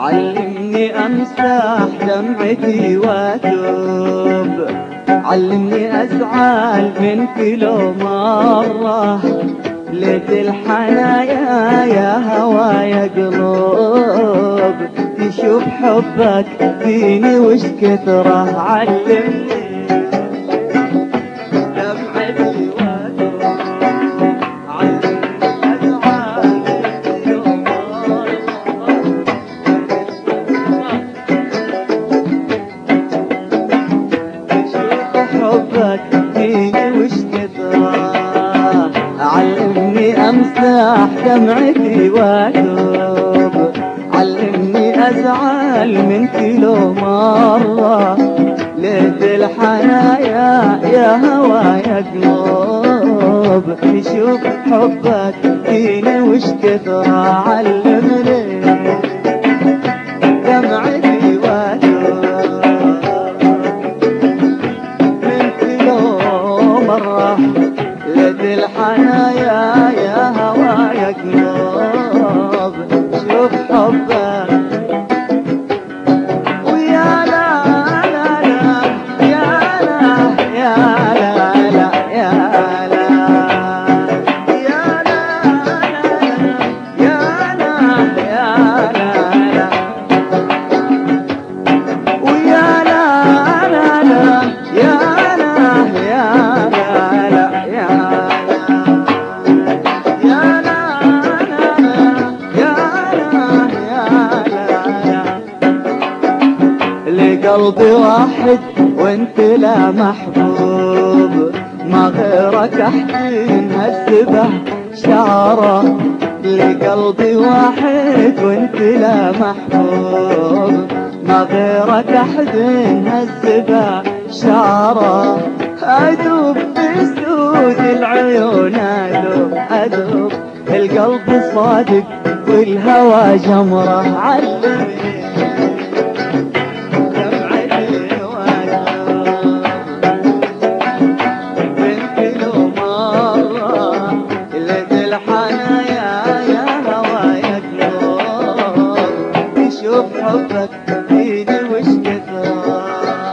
علمني امسح دمعتي واتوب، علمني ازعل منك لو مرة، ليت الحنايا يا هوا يا قلوب، تشوف حبك فيني وش كثره. علمني دمعتي واتوب، علمني امسح دمعتي واتوب، علمني ازعل منك لو مرة، ليت الحنايا يا هوا يا قلوب، نشوف حبك فيني وش كثره. علمني دمعتي واتوب منك لو مرة، ليت الحنايا يا هوا يا قلوب، شوف حبك. ويا لا لا لا يا لا يا لا لا يا لا يا لا يا لا يا لا ويا لا لا لا يا لا يا لا قلبي واحد وانت لا محبوب، ما غيرك احزن هالسبه شعره، لقلبي واحد وانت لا محبوب، ما غيرك احزن هالسبه شعره، ادوب بسود العيون ادوب القلب صادق والهوى جمره. علمني حبك فيني وش كثر.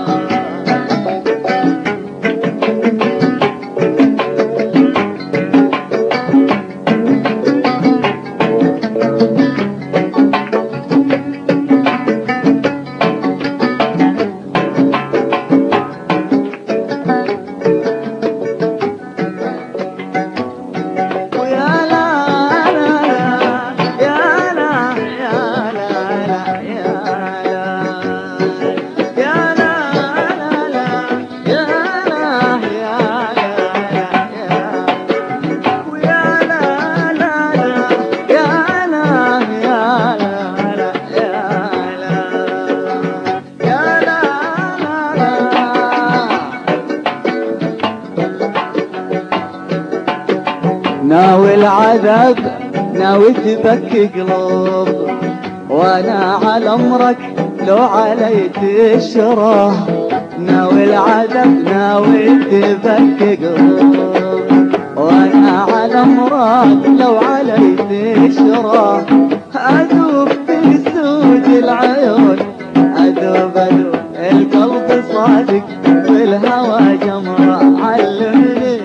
ناوي العذاب ناوي تبكي قلوب، وانا على امرك لو علي تشره، ناوي العذاب ناوي تبكي قلوب، وانا على امرك لو علي تشره، اذوب في سود العيون اذوب القلب صادق والهوى جمره. علمني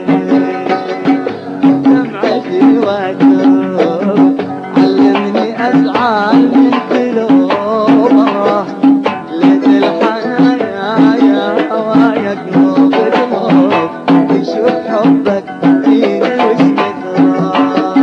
علمني ازعل منك لو مرة، ليت الحنايا يا هوا يا قلوب تشوف حبك فيني وش كثره.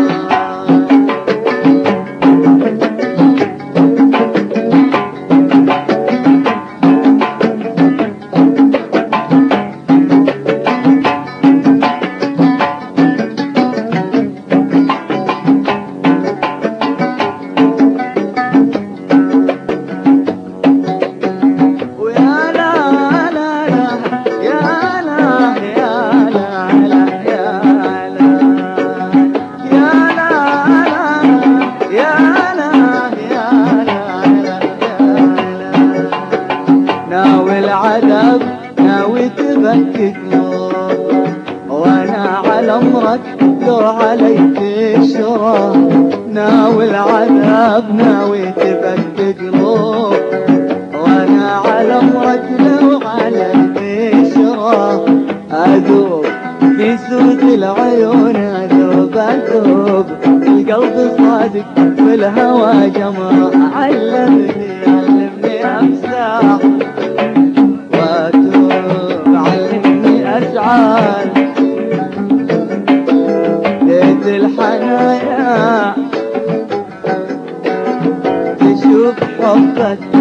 ناوي العذاب ناوي تبكي قلوب، وانا على امرك لو علي تشره، ناوي العذاب ناوي تبكي قلوب، أذوب في سوس العيون، أذوب أذوب القلب صادق والهوى جمر. علمني أمسح وأتوب، علمني أزعل، ليت الحنايا تشوف حبك